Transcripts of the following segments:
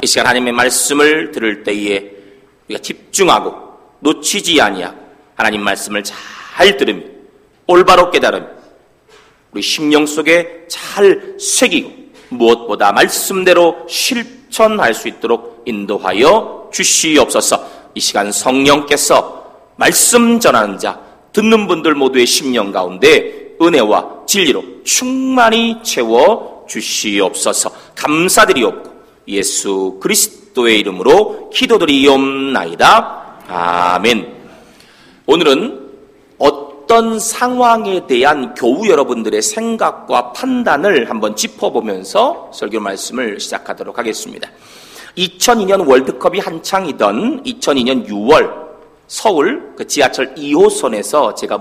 이 시간 하나님의 말씀을 들을 때에 우리가 집중하고 놓치지 아니하고 하나님 말씀을 잘 들으며 올바로 깨달으며 우리 심령 속에 잘 새기고 무엇보다 말씀대로 실천할 수 있도록 인도하여 주시옵소서. 이 시간 성령께서 말씀 전하는 자, 듣는 분들 모두의 심령 가운데 은혜와 진리로 충만히 채워 주시옵소서. 감사드리옵고 예수 그리스도의 이름으로 기도드리옵나이다. 아멘. 오늘은 어떤 상황에 대한 교우 여러분들의 생각과 판단을 한번 짚어보면서 설교 말씀을 시작하도록 하겠습니다. 2002년 월드컵이 한창이던 2002년 6월 서울 그 지하철 2호선에서 제가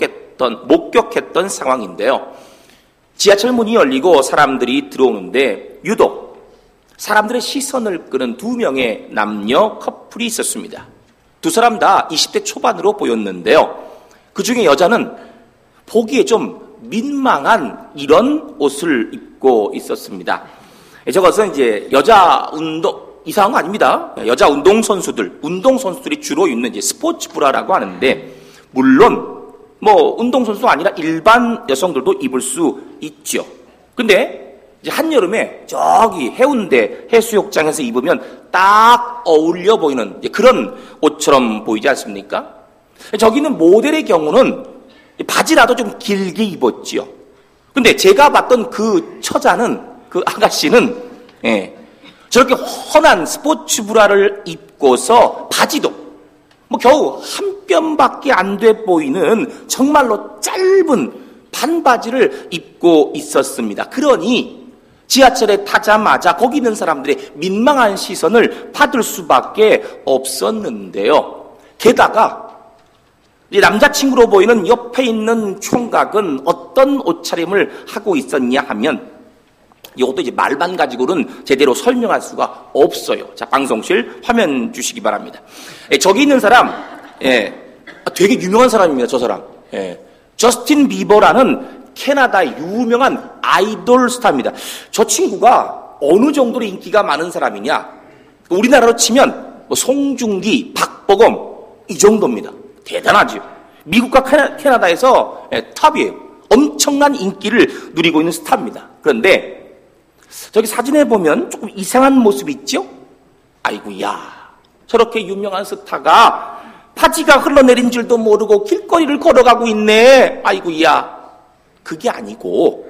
목격했던 상황인데요. 지하철 문이 열리고 사람들이 들어오는데 유독 사람들의 시선을 끄는 두 명의 남녀 커플이 있었습니다. 두 사람 다 20대 초반으로 보였는데요. 그 중에 여자는 보기에 좀 민망한 이런 옷을 입고 있었습니다. 저것은 이제 이상한 거 아닙니다. 여자 운동선수들이 주로 입는 이제 스포츠 브라라고 하는데, 물론 운동선수가 아니라 일반 여성들도 입을 수 있죠. 근데 이제 한여름에 저기 해운대 해수욕장에서 입으면 딱 어울려 보이는 그런 옷처럼 보이지 않습니까? 저기는 모델의 경우는 바지라도 좀 길게 입었지요. 근데 제가 봤던 그 처자는, 그 아가씨는, 저렇게 훤한 스포츠 브라를 입고서 바지도 겨우 한 뼘밖에 안 돼 보이는 정말로 짧은 반바지를 입고 있었습니다. 그러니 지하철에 타자마자 거기 있는 사람들의 민망한 시선을 받을 수밖에 없었는데요. 게다가 남자친구로 보이는 옆에 있는 총각은 어떤 옷차림을 하고 있었냐 하면, 이것도 이제 말만 가지고는 제대로 설명할 수가 없어요. 자, 방송실 화면 주시기 바랍니다. 저기 있는 사람, 되게 유명한 사람입니다. 저 사람. 저스틴 비버라는 캐나다의 유명한 아이돌 스타입니다. 저 친구가 어느 정도로 인기가 많은 사람이냐? 우리나라로 치면 송중기, 박보검 이 정도입니다. 대단하죠. 미국과 캐나다에서 탑이에요. 엄청난 인기를 누리고 있는 스타입니다. 그런데 저기 사진에 보면 조금 이상한 모습이 있죠? 아이고야, 저렇게 유명한 스타가 바지가 흘러내린 줄도 모르고 길거리를 걸어가고 있네. 아이고야. 그게 아니고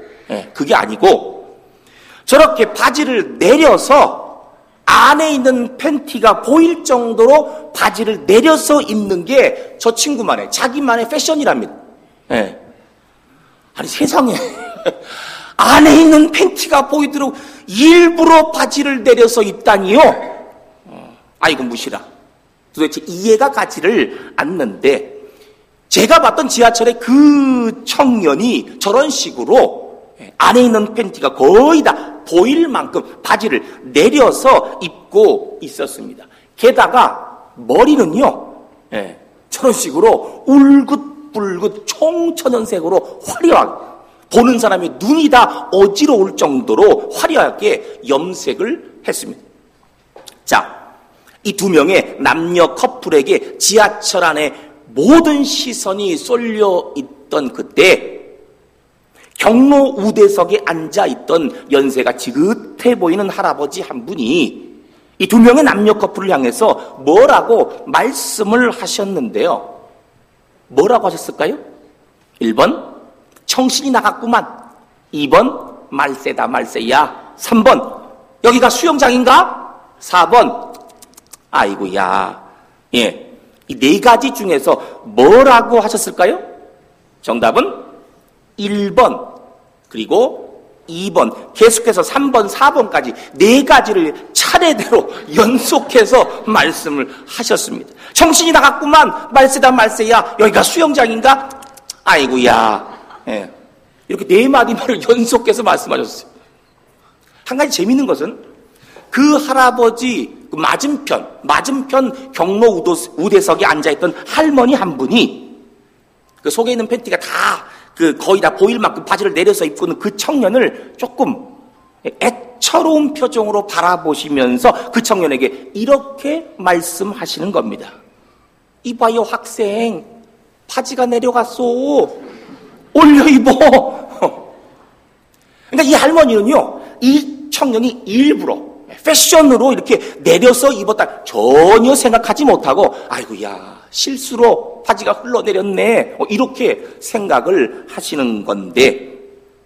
저렇게 바지를 내려서 안에 있는 팬티가 보일 정도로 바지를 내려서 입는 게 저 친구만의, 자기만의 패션이랍니다. 아니 세상에 안에 있는 팬티가 보이도록 일부러 바지를 내려서 입다니요? 아이고 무시라. 도대체 이해가 가지를 않는데, 제가 봤던 지하철의 그 청년이 저런 식으로 안에 있는 팬티가 거의 다 보일 만큼 바지를 내려서 입고 있었습니다. 게다가 머리는요, 저런 식으로 울긋불긋 총천연색으로 화려하게, 보는 사람의 눈이 다 어지러울 정도로 화려하게 염색을 했습니다. 자, 이 두 명의 남녀 커플에게 지하철 안에 모든 시선이 쏠려 있던 그때, 경로 우대석에 앉아있던 연세가 지긋해 보이는 할아버지 한 분이 이 두 명의 남녀 커플을 향해서 뭐라고 말씀을 하셨는데요. 뭐라고 하셨을까요? 1번 정신이 나갔구만. 2번 말세다 말세야. 3번 여기가 수영장인가? 4번 아이고야. 이 네 가지 중에서 뭐라고 하셨을까요? 정답은 1번 그리고 2번 계속해서 3번 4번까지 네 가지를 차례대로 연속해서 말씀을 하셨습니다. 정신이 나갔구만. 말세다 말세야. 여기가 수영장인가? 아이고야. 이렇게 네 마디 말을 연속해서 말씀하셨어요. 한 가지 재미있는 것은 그 할아버지 그 맞은편 경로 우대석에 앉아있던 할머니 한 분이 그 속에 있는 팬티가 다 거의 다 보일 만큼 바지를 내려서 입고는 그 청년을 조금 애처로운 표정으로 바라보시면서 그 청년에게 이렇게 말씀하시는 겁니다. 이봐요, 학생. 바지가 내려갔어. 올려 입어. 그러니까 이 할머니는요, 이 청년이 일부러 패션으로 이렇게 내려서 입었다 전혀 생각하지 못하고, 아이고야, 실수로 바지가 흘러내렸네, 이렇게 생각을 하시는 건데,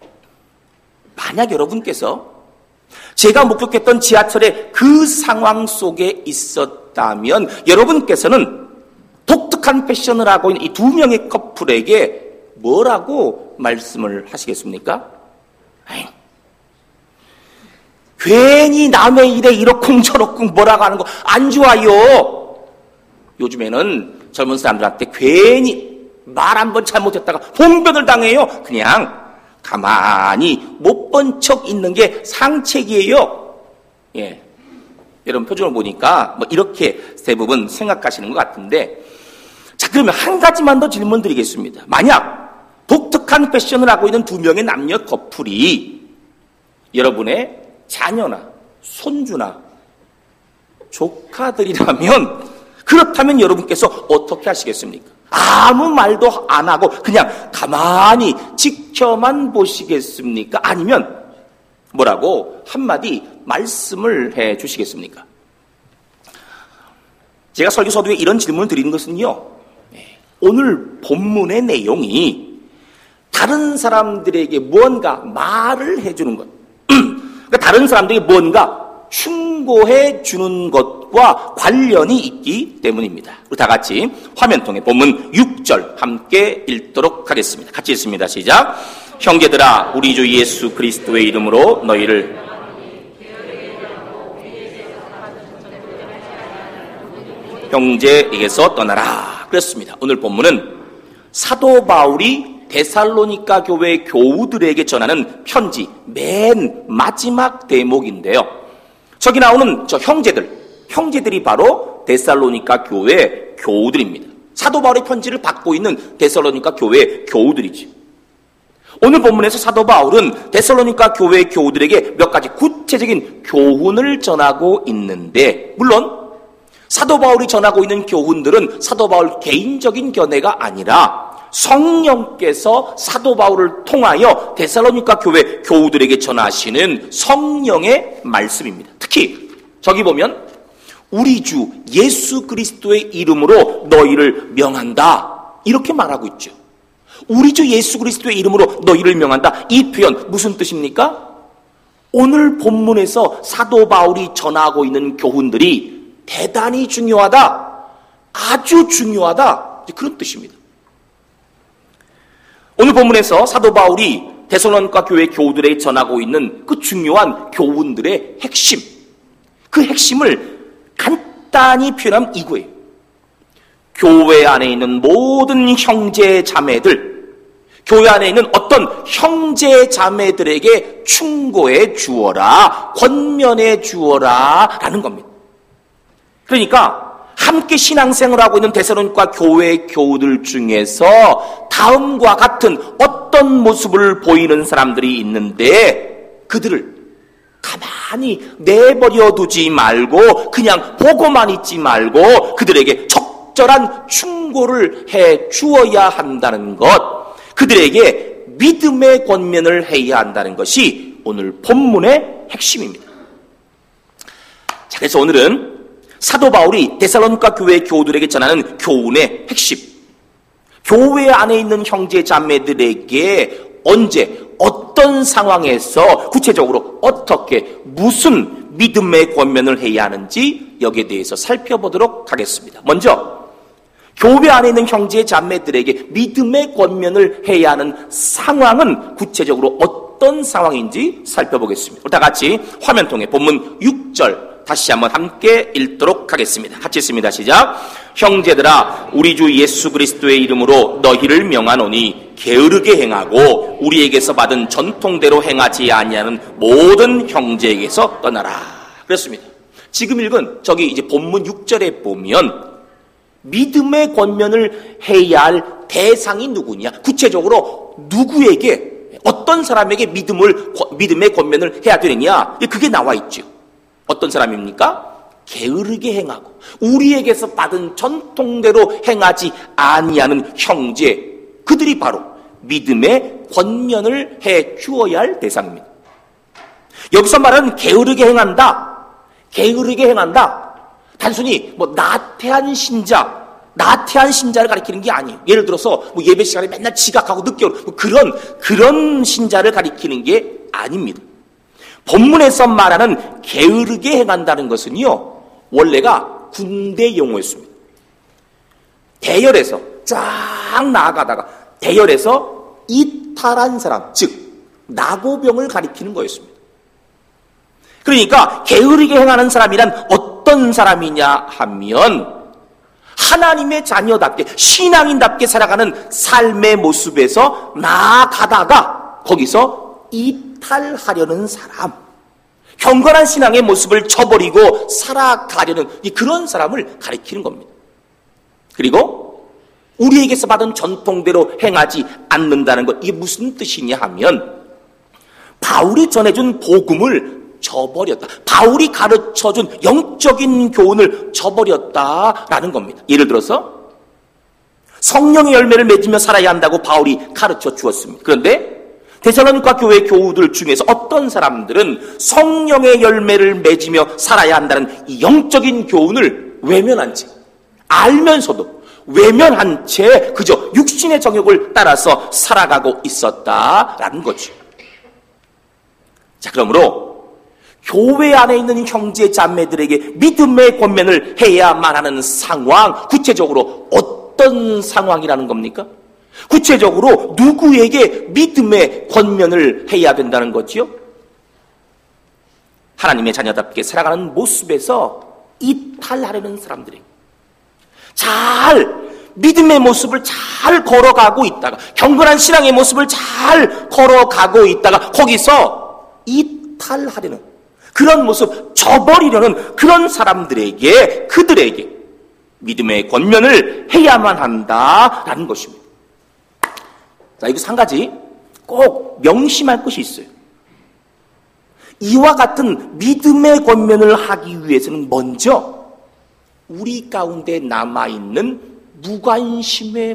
만약 여러분께서 제가 목격했던 지하철의 그 상황 속에 있었다면 여러분께서는 독특한 패션을 하고 있는 이 두 명의 커플에게 뭐라고 말씀을 하시겠습니까? 아이, 괜히 남의 일에 이러쿵저러쿵 뭐라고 하는 거 안 좋아요. 요즘에는 젊은 사람들한테 괜히 말 한 번 잘못했다가 봉변을 당해요. 그냥 가만히 못 본 척 있는 게 상책이에요. 예. 여러분 표정을 보니까 뭐 이렇게 대부분 생각하시는 것 같은데, 자, 그러면 한 가지만 더 질문 드리겠습니다. 만약 독특한 패션을 하고 있는 두 명의 남녀 커플이 여러분의 자녀나 손주나 조카들이라면, 그렇다면 여러분께서 어떻게 하시겠습니까? 아무 말도 안 하고 그냥 가만히 지켜만 보시겠습니까? 아니면 뭐라고 한마디 말씀을 해 주시겠습니까? 제가 설교 서두에 이런 질문을 드리는 것은요, 오늘 본문의 내용이 다른 사람들에게 무언가 말을 해주는 것, 그러니까 다른 사람들에게 무언가 충고해 주는 것과 관련이 있기 때문입니다. 우리 다 같이 화면통에 본문 6절 함께 읽도록 하겠습니다. 같이 읽습니다. 시작. 형제들아, 우리 주 예수 그리스도의 이름으로 너희를 형제에게서 떠나라. 그렇습니다. 오늘 본문은 사도 바울이 데살로니가 교회 교우들에게 전하는 편지 맨 마지막 대목인데요. 저기 나오는 저 형제들이 바로 데살로니가 교회 교우들입니다. 사도 바울의 편지를 받고 있는 데살로니가 교회 교우들이지. 오늘 본문에서 사도 바울은 데살로니가 교회 교우들에게 몇 가지 구체적인 교훈을 전하고 있는데, 물론 사도 바울이 전하고 있는 교훈들은 사도 바울 개인적인 견해가 아니라 성령께서 사도 바울을 통하여 데살로니가 교회 교우들에게 전하시는 성령의 말씀입니다. 특히 저기 보면 우리 주 예수 그리스도의 이름으로 너희를 명한다, 이렇게 말하고 있죠. 우리 주 예수 그리스도의 이름으로 너희를 명한다. 이 표현 무슨 뜻입니까? 오늘 본문에서 사도 바울이 전하고 있는 교훈들이 대단히 중요하다, 아주 중요하다, 그런 뜻입니다. 오늘 본문에서 사도 바울이 데살로니가 교회 교우들에게 전하고 있는 그 중요한 교훈들의 핵심, 그 핵심을 간단히 표현하면 이거예요. 교회 안에 있는 모든 형제 자매들, 교회 안에 있는 어떤 형제 자매들에게 충고해 주어라, 권면해 주어라 라는 겁니다. 그러니까 함께 신앙생활을 하고 있는 데살로니가 교회 교우들 중에서 다음과 같은 어떤 모습을 보이는 사람들이 있는데, 그들을 가만히 내버려 두지 말고 그냥 보고만 있지 말고 그들에게 적절한 충고를 해 주어야 한다는 것, 그들에게 믿음의 권면을 해야 한다는 것이 오늘 본문의 핵심입니다. 자, 그래서 오늘은 사도 바울이 데살로니가 교회 교우들에게 전하는 교훈의 핵심, 교회 안에 있는 형제 자매들에게 언제 어떤 상황에서 구체적으로 어떻게 무슨 믿음의 권면을 해야 하는지 여기에 대해서 살펴보도록 하겠습니다. 먼저 교회 안에 있는 형제 자매들에게 믿음의 권면을 해야 하는 상황은 구체적으로 어떤 상황인지 살펴보겠습니다. 우리 다 같이 화면통에 본문 6절 다시 한번 함께 읽도록 하겠습니다. 같이 읽습니다. 시작. 형제들아, 우리 주 예수 그리스도의 이름으로 너희를 명하노니 게으르게 행하고 우리에게서 받은 전통대로 행하지 아니하는 모든 형제에게서 떠나라. 그렇습니다. 지금 읽은 저기 이제 본문 6절에 보면 믿음의 권면을 해야 할 대상이 누구냐, 구체적으로 누구에게 어떤 사람에게 믿음의 권면을 해야 되느냐? 그게 나와 있죠. 어떤 사람입니까? 게으르게 행하고 우리에게서 받은 전통대로 행하지 아니하는 형제, 그들이 바로 믿음의 권면을 해 주어야 할 대상입니다. 여기서 말하는 게으르게 행한다. 단순히 나태한 신자를 가리키는 게 아니에요. 예를 들어서 예배 시간에 맨날 지각하고 늦게 오는 그런 신자를 가리키는 게 아닙니다. 본문에서 말하는 게으르게 행한다는 것은요, 원래가 군대 용어였습니다. 대열에서 쫙 나아가다가 대열에서 이탈한 사람, 즉 나고병을 가리키는 거였습니다. 그러니까 게으르게 행하는 사람이란 어떤 사람이냐 하면 하나님의 자녀답게 신앙인답게 살아가는 삶의 모습에서 나아가다가 거기서 이탈하려는 사람, 경건한 신앙의 모습을 저버리고 살아가려는 그런 사람을 가리키는 겁니다. 그리고 우리에게서 받은 전통대로 행하지 않는다는 것, 이게 무슨 뜻이냐 하면 바울이 전해준 복음을 저버렸다. 바울이 가르쳐준 영적인 교훈을 저버렸다라는 겁니다. 예를 들어서 성령의 열매를 맺으며 살아야 한다고 바울이 가르쳐 주었습니다. 그런데 데살로니가 교회 교우들 중에서 어떤 사람들은 성령의 열매를 맺으며 살아야 한다는 이 영적인 교훈을 외면한 채, 알면서도 외면한 채 그저 육신의 정욕을 따라서 살아가고 있었다라는 거죠. 자, 그러므로 교회 안에 있는 형제 자매들에게 믿음의 권면을 해야만 하는 상황, 구체적으로 어떤 상황이라는 겁니까? 구체적으로 누구에게 믿음의 권면을 해야 된다는 거지요? 하나님의 자녀답게 살아가는 모습에서 이탈하려는 사람들에게, 믿음의 모습을 잘 걸어가고 있다가, 경건한 신앙의 모습을 잘 걸어가고 있다가 거기서 이탈하려는, 그런 모습 저버리려는 그런 사람들에게, 그들에게 믿음의 권면을 해야만 한다라는 것입니다. 자, 여기서 한 가지 꼭 명심할 것이 있어요. 이와 같은 믿음의 권면을 하기 위해서는 먼저 우리 가운데 남아있는 무관심의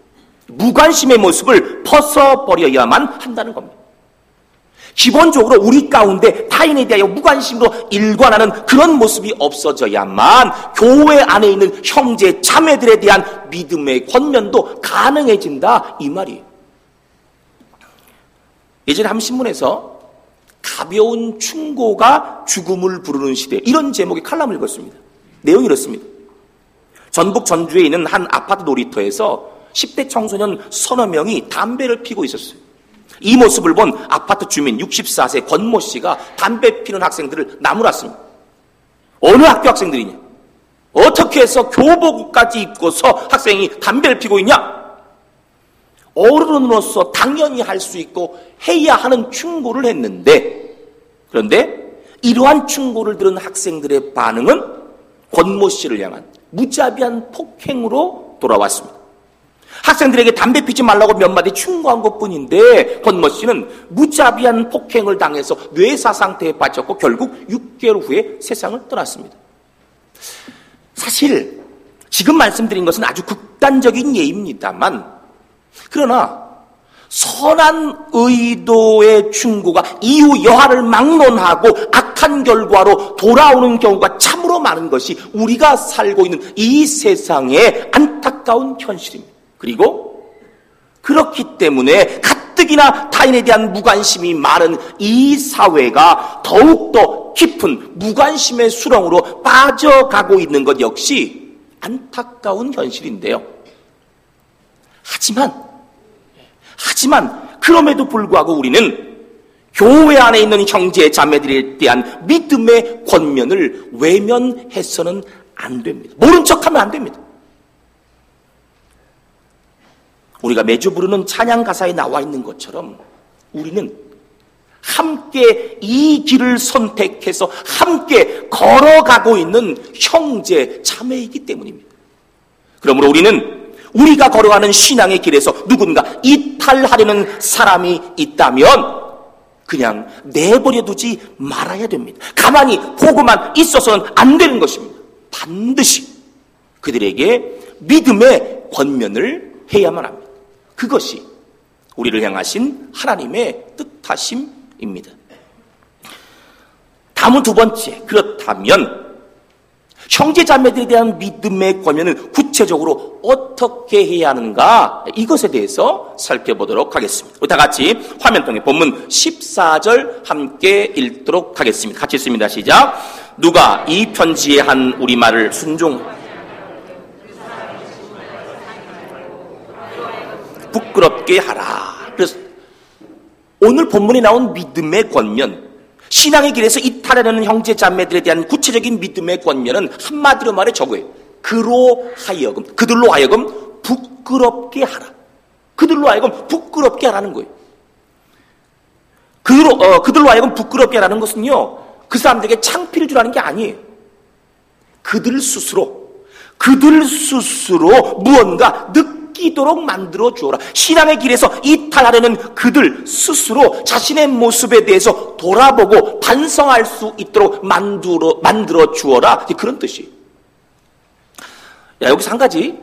모습을 벗어버려야만 한다는 겁니다. 기본적으로 우리 가운데 타인에 대하여 무관심으로 일관하는 그런 모습이 없어져야만 교회 안에 있는 형제 자매들에 대한 믿음의 권면도 가능해진다, 이 말이에요. 예전에 한 신문에서 가벼운 충고가 죽음을 부르는 시대, 이런 제목의 칼럼을 읽었습니다. 내용이 이렇습니다. 전북 전주에 있는 한 아파트 놀이터에서 10대 청소년 서너 명이 담배를 피고 있었어요. 이 모습을 본 아파트 주민 64세 권모 씨가 담배 피는 학생들을 나무랐습니다. 어느 학교 학생들이냐? 어떻게 해서 교복까지 입고서 학생이 담배를 피고 있냐? 어른으로서 당연히 할 수 있고 해야 하는 충고를 했는데, 그런데 이러한 충고를 들은 학생들의 반응은 권모 씨를 향한 무자비한 폭행으로 돌아왔습니다. 학생들에게 담배 피지 말라고 몇 마디 충고한 것뿐인데 권모 씨는 무자비한 폭행을 당해서 뇌사 상태에 빠졌고 결국 6개월 후에 세상을 떠났습니다. 사실 지금 말씀드린 것은 아주 극단적인 예입니다만, 그러나 선한 의도의 충고가 이후 여하를 막론하고 악한 결과로 돌아오는 경우가 참으로 많은 것이 우리가 살고 있는 이 세상의 안타까운 현실입니다. 그리고 그렇기 때문에 가뜩이나 타인에 대한 무관심이 많은 이 사회가 더욱더 깊은 무관심의 수렁으로 빠져가고 있는 것 역시 안타까운 현실인데요. 하지만 그럼에도 불구하고 우리는 교회 안에 있는 형제 자매들에 대한 믿음의 권면을 외면해서는 안 됩니다. 모른 척하면 안 됩니다. 우리가 매주 부르는 찬양 가사에 나와 있는 것처럼 우리는 함께 이 길을 선택해서 함께 걸어가고 있는 형제 자매이기 때문입니다. 그러므로 우리는 우리가 걸어가는 신앙의 길에서 누군가 이탈하려는 사람이 있다면 그냥 내버려 두지 말아야 됩니다. 가만히 보고만 있어서는 안 되는 것입니다. 반드시 그들에게 믿음의 권면을 해야만 합니다. 그것이 우리를 향하신 하나님의 뜻하심입니다. 다음은 두 번째, 그렇다면 형제 자매들에 대한 믿음의 권면을 구체적으로 어떻게 해야 하는가, 이것에 대해서 살펴보도록 하겠습니다. 우리 다 같이 화면통에 본문 14절 함께 읽도록 하겠습니다. 같이 읽습니다. 시작. 누가 이 편지에 한 우리말을 부끄럽게 하라. 그래서 오늘 본문에 나온 믿음의 권면, 신앙의 길에서 이탈하려는 형제 자매들에 대한 구체적인 믿음의 권면은 한마디로 말해 저거예요. 그들로 하여금 부끄럽게 하라. 그들로 하여금 부끄럽게 하라는 거예요. 그들로 하여금 부끄럽게 하라는 것은요, 그 사람들에게 창피를 주라는 게 아니에요. 그들 스스로 무언가 느끼도록 만들어 주어라. 신앙의 길에서 이탈하려는 그들 스스로 자신의 모습에 대해서 돌아보고 반성할 수 있도록 만들어 주어라. 그런 뜻이에요. 여기서 한 가지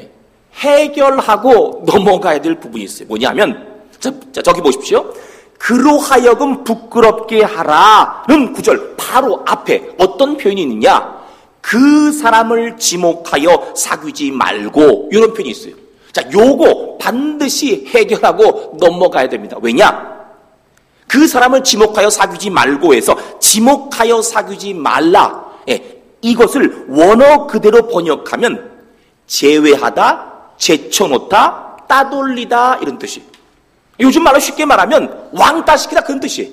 해결하고 넘어가야 될 부분이 있어요. 뭐냐면 저기 보십시오. 그로 하여금 부끄럽게 하라는 구절 바로 앞에 어떤 표현이 있느냐, 그 사람을 지목하여 사귀지 말고, 이런 표현이 있어요. 자, 요거 반드시 해결하고 넘어가야 됩니다. 왜냐? 그 사람을 지목하여 사귀지 말고 해서 지목하여 사귀지 말라, 이것을 원어 그대로 번역하면 제외하다, 제쳐놓다, 따돌리다, 이런 뜻이에요. 요즘 말로 쉽게 말하면 왕따시키다, 그런 뜻이에요.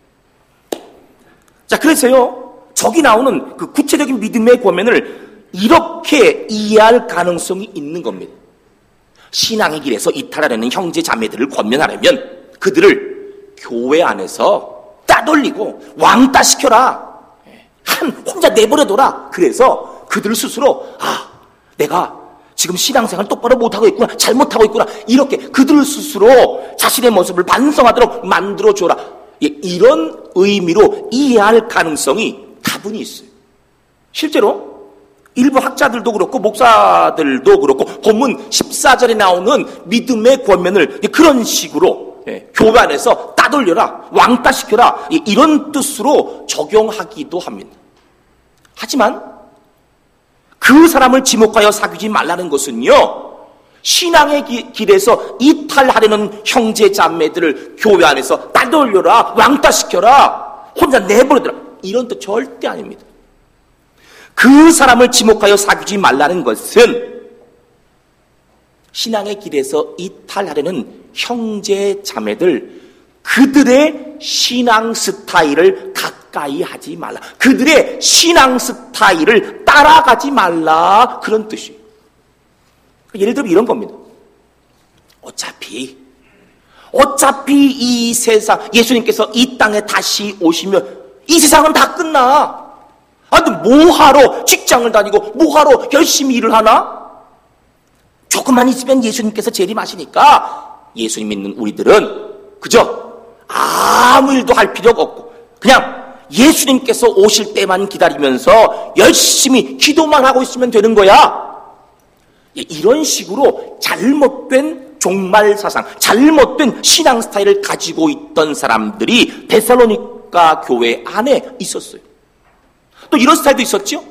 자, 그래서요, 저기 나오는 그 구체적인 믿음의 권면을 이렇게 이해할 가능성이 있는 겁니다. 신앙의 길에서 이탈하려는 형제 자매들을 권면하려면 그들을 교회 안에서 따돌리고 왕따시켜라, 혼자 내버려둬라. 그래서 그들 스스로 내가 지금 신앙생활 똑바로 못하고 있구나, 잘못하고 있구나, 이렇게 그들 스스로 자신의 모습을 반성하도록 만들어줘라, 이런 의미로 이해할 가능성이 다분히 있어요. 실제로 일부 학자들도 그렇고 목사들도 그렇고 본문 14절에 나오는 믿음의 권면을 그런 식으로 교회 안에서 따돌려라, 왕따시켜라, 이런 뜻으로 적용하기도 합니다. 하지만 그 사람을 지목하여 사귀지 말라는 것은요, 신앙의 길에서 이탈하려는 형제 자매들을 교회 안에서 따돌려라, 왕따시켜라, 혼자 내버려둬라, 이런 뜻 절대 아닙니다. 그 사람을 지목하여 사귀지 말라는 것은 신앙의 길에서 이탈하려는 형제 자매들, 그들의 신앙 스타일을 가까이 하지 말라, 그들의 신앙 스타일을 따라가지 말라, 그런 뜻이에요. 예를 들면 이런 겁니다. 어차피 이 세상, 예수님께서 이 땅에 다시 오시면 이 세상은 다 끝나. 근데 뭐하러 직장을 다니고 뭐하러 열심히 일을 하나? 조금만 있으면 예수님께서 재림하시니까 예수님 믿는 우리들은 그저 아무 일도 할 필요가 없고 그냥 예수님께서 오실 때만 기다리면서 열심히 기도만 하고 있으면 되는 거야. 이런 식으로 잘못된 종말 사상, 잘못된 신앙 스타일을 가지고 있던 사람들이 데살로니가 교회 안에 있었어요. 또 이런 스타일도 있었죠.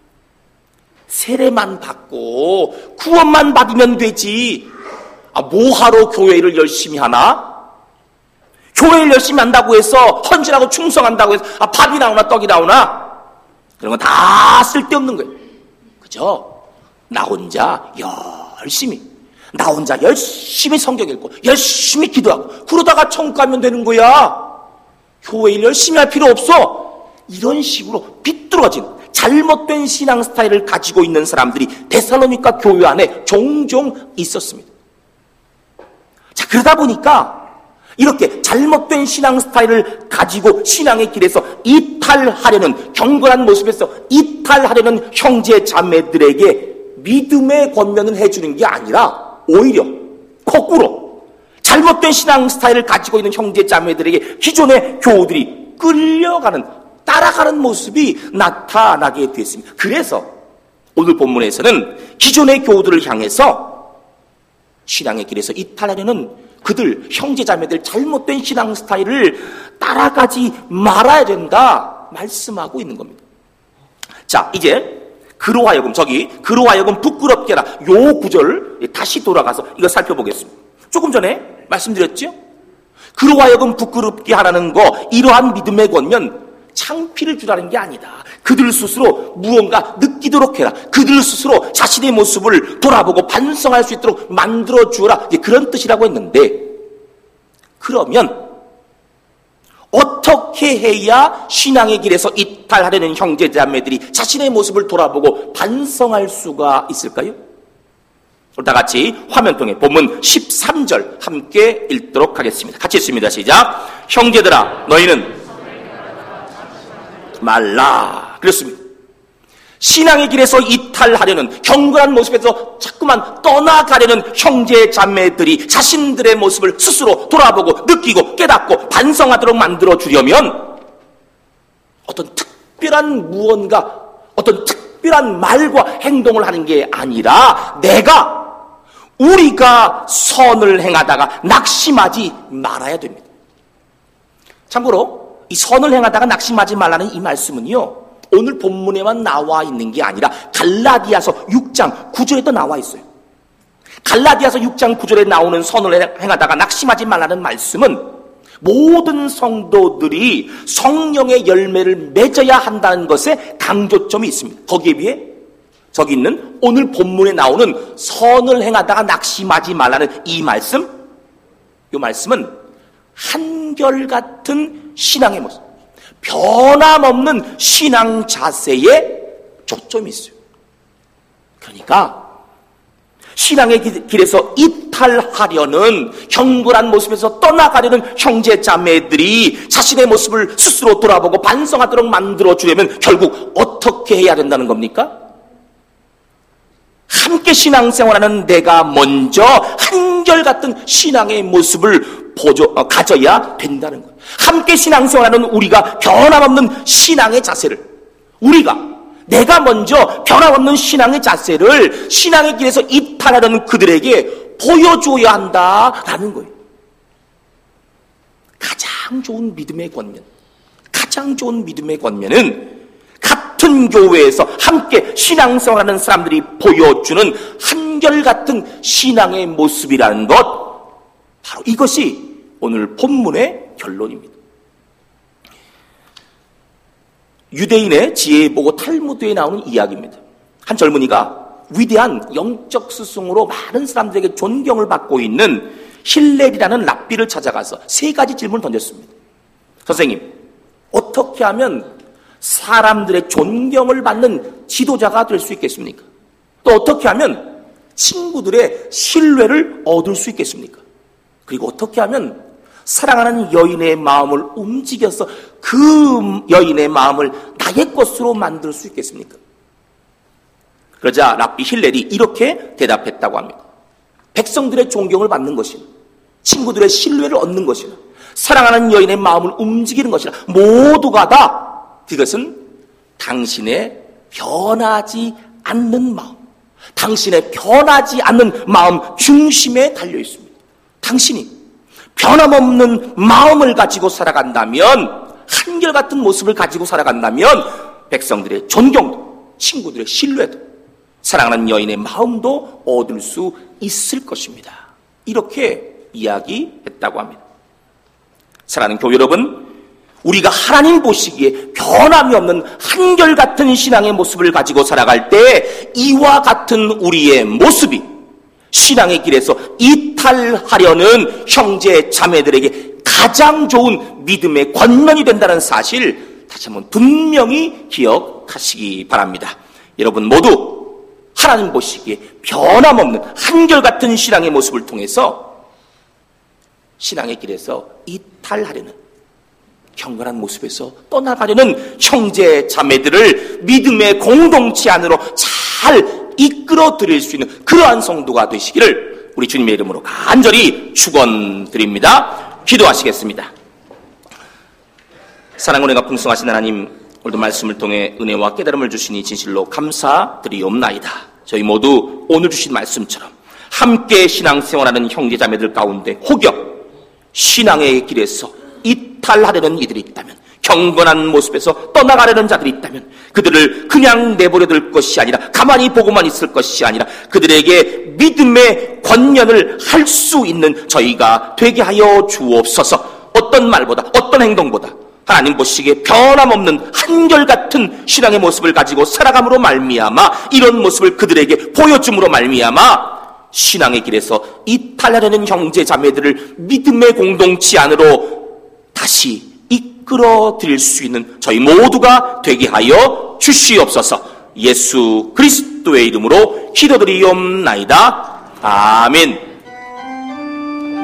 세례만 받고 구원만 받으면 되지, 뭐하러 교회를 열심히 하나? 교회를 열심히 한다고 해서, 헌신하고 충성한다고 해서 밥이 나오나 떡이 나오나? 그런 건 다 쓸데없는 거예요. 그죠? 나 혼자 열심히 성경 읽고 열심히 기도하고 그러다가 천국 가면 되는 거야. 교회 일 열심히 할 필요 없어. 이런 식으로 비뚤어진 잘못된 신앙 스타일을 가지고 있는 사람들이 데살로니가 교회 안에 종종 있었습니다. 자, 그러다 보니까 이렇게 잘못된 신앙 스타일을 가지고 신앙의 길에서 이탈하려는, 경건한 모습에서 이탈하려는 형제 자매들에게 믿음의 권면을 해주는 게 아니라 오히려 거꾸로 잘못된 신앙 스타일을 가지고 있는 형제 자매들에게 기존의 교우들이 끌려가는, 따라가는 모습이 나타나게 됐습니다. 그래서 오늘 본문에서는 기존의 교우들을 향해서 신앙의 길에서 이탈하려는 그들, 형제 자매들 잘못된 신앙 스타일을 따라가지 말아야 된다 말씀하고 있는 겁니다. 자, 이제 그로 하여금 부끄럽게 하라, 요 구절 다시 돌아가서 이거 살펴보겠습니다. 조금 전에 말씀드렸죠? 그로 하여금 부끄럽게 하라는 거, 이러한 믿음의 권면 창피를 주라는 게 아니다. 그들 스스로 무언가 느끼도록 해라. 그들 스스로 자신의 모습을 돌아보고 반성할 수 있도록 만들어 주어라. 그런 뜻이라고 했는데, 그러면 어떻게 해야 신앙의 길에서 이탈하려는 형제자매들이 자신의 모습을 돌아보고 반성할 수가 있을까요? 다 같이 화면통에 본문 13절 함께 읽도록 하겠습니다. 같이 읽습니다. 시작. 형제들아, 너희는 말라. 그렇습니다. 신앙의 길에서 이탈하려는, 경건한 모습에서 자꾸만 떠나가려는 형제 자매들이 자신들의 모습을 스스로 돌아보고 느끼고 깨닫고 반성하도록 만들어주려면 어떤 특별한 무언가, 어떤 특별한 말과 행동을 하는 게 아니라 우리가 선을 행하다가 낙심하지 말아야 됩니다. 참고로 이 선을 행하다가 낙심하지 말라는 이 말씀은요, 오늘 본문에만 나와 있는 게 아니라 갈라디아서 6장 9절에도 나와 있어요. 갈라디아서 6장 9절에 나오는 선을 행하다가 낙심하지 말라는 말씀은 모든 성도들이 성령의 열매를 맺어야 한다는 것에 강조점이 있습니다. 거기에 비해 저기 있는 오늘 본문에 나오는 선을 행하다가 낙심하지 말라는 이 말씀은 한결같은 신앙의 모습, 변함없는 신앙 자세에 초점이 있어요. 그러니까 신앙의 길에서 이탈하려는, 경건한 모습에서 떠나가려는 형제 자매들이 자신의 모습을 스스로 돌아보고 반성하도록 만들어주려면 결국 어떻게 해야 된다는 겁니까? 함께 신앙생활하는 내가 먼저 한결같은 신앙의 모습을 가져야 된다는 거예요. 함께 신앙생활하는 우리가 변함없는 신앙의 자세를, 내가 먼저 변함없는 신앙의 자세를 신앙의 길에서 이탈하려는 그들에게 보여줘야 한다라는 거예요. 가장 좋은 믿음의 권면은 같은 교회에서 함께 신앙생활하는 사람들이 보여주는 한결같은 신앙의 모습이라는 것, 바로 이것이 오늘 본문의 결론입니다. 유대인의 지혜에 보고 탈무드에 나오는 이야기입니다. 한 젊은이가 위대한 영적 스승으로 많은 사람들에게 존경을 받고 있는 힐렐이라는 랍비를 찾아가서 3가지 질문을 던졌습니다. 선생님, 어떻게 하면 사람들의 존경을 받는 지도자가 될 수 있겠습니까? 또 어떻게 하면 친구들의 신뢰를 얻을 수 있겠습니까? 그리고 어떻게 하면 사랑하는 여인의 마음을 움직여서 그 여인의 마음을 나의 것으로 만들 수 있겠습니까? 그러자 랍비 힐렐이 이렇게 대답했다고 합니다. 백성들의 존경을 받는 것이나 친구들의 신뢰를 얻는 것이나 사랑하는 여인의 마음을 움직이는 것이나 모두가 다 그것은 당신의 변하지 않는 마음, 당신의 변하지 않는 마음 중심에 달려 있습니다. 당신이 변함없는 마음을 가지고 살아간다면, 한결같은 모습을 가지고 살아간다면 백성들의 존경도, 친구들의 신뢰도, 사랑하는 여인의 마음도 얻을 수 있을 것입니다. 이렇게 이야기했다고 합니다. 사랑하는 교회 여러분, 우리가 하나님 보시기에 변함이 없는 한결같은 신앙의 모습을 가지고 살아갈 때 이와 같은 우리의 모습이 신앙의 길에서 이탈하려는 형제 자매들에게 가장 좋은 믿음의 권면이 된다는 사실 다시 한번 분명히 기억하시기 바랍니다. 여러분 모두 하나님 보시기에 변함없는 한결같은 신앙의 모습을 통해서 신앙의 길에서 이탈하려는, 경건한 모습에서 떠나가려는 형제 자매들을 믿음의 공동체 안으로 잘 이끌어 드릴 수 있는 그러한 성도가 되시기를 우리 주님의 이름으로 간절히 축원드립니다. 기도하시겠습니다. 사랑과 은혜가 풍성하신 하나님, 오늘도 말씀을 통해 은혜와 깨달음을 주시니 진실로 감사드리옵나이다. 저희 모두 오늘 주신 말씀처럼 함께 신앙생활하는 형제자매들 가운데 혹여 신앙의 길에서 이탈하려는 이들이 있다면, 경건한 모습에서 떠나가려는 자들이 있다면 그들을 그냥 내버려둘 것이 아니라, 가만히 보고만 있을 것이 아니라 그들에게 믿음의 권면을 할 수 있는 저희가 되게 하여 주옵소서. 어떤 말보다, 어떤 행동보다 하나님 보시기에 변함없는 한결같은 신앙의 모습을 가지고 살아감으로 말미암아, 이런 모습을 그들에게 보여줌으로 말미암아 신앙의 길에서 이탈하려는 형제 자매들을 믿음의 공동체 안으로 다시 이끌어 드릴 수 있는 저희 모두가 되게 하여 주시옵소서. 예수 그리스도의 이름으로 기도드리옵나이다. 아멘.